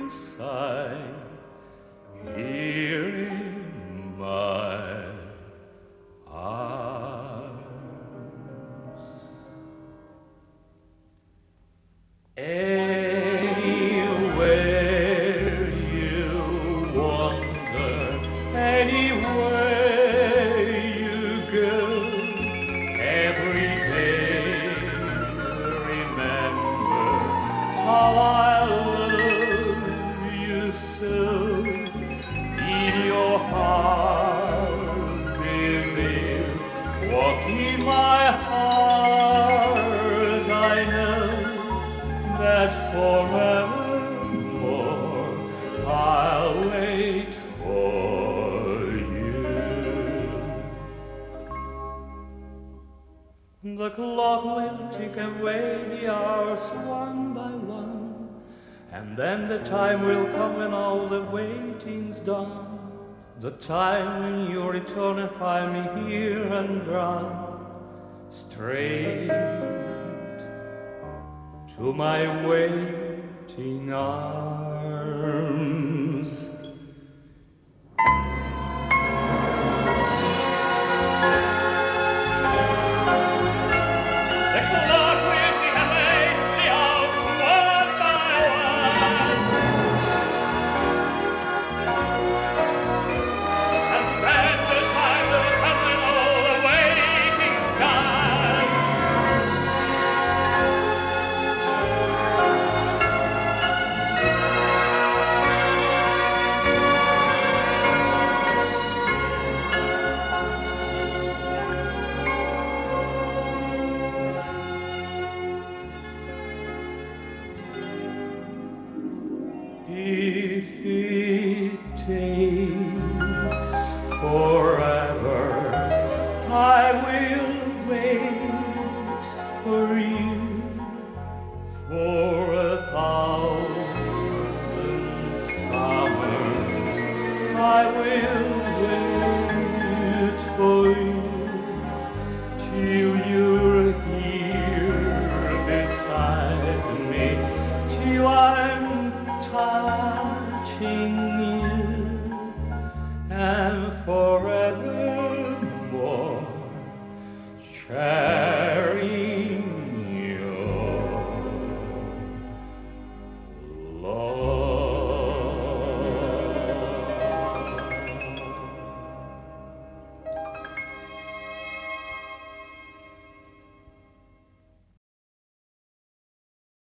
you sigh here in my arms. Anywhere you wander, anywhere you go, every day remember how I love you so. In your heart believe what in my heart I know, that forevermore I'll wait for you. The clock will tick away the hours one by one, and then the time will come when all the waiting's done. The time when you return and find me here and run straight to my waiting arms. The clock will tick away the hours one by one, and then the time will come when all the waiting's done. If it takes